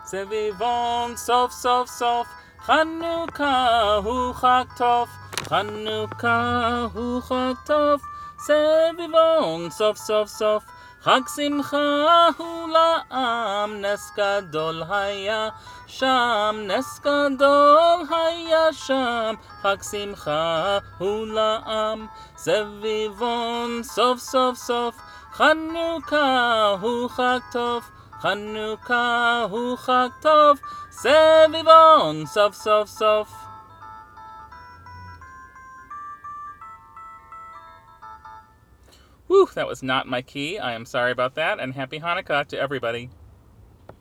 סביבון סוף סוף סוף, חנוכה הוא חג טוב, חנוכה הוא חג טוב, סביבון סוף סוף סוף, חג שמחה הוא לעם, נס גדול היה שם, נס גדול היה שם, חג שמחה הוא לעם, סביבון סוף סוף סוף, חנוכה הוא חג טוב, חנוכה הוא חג טוב, סביבון סוף סוף סוף. Whew, that was not my key. I am sorry about that, and happy Hanukkah to everybody.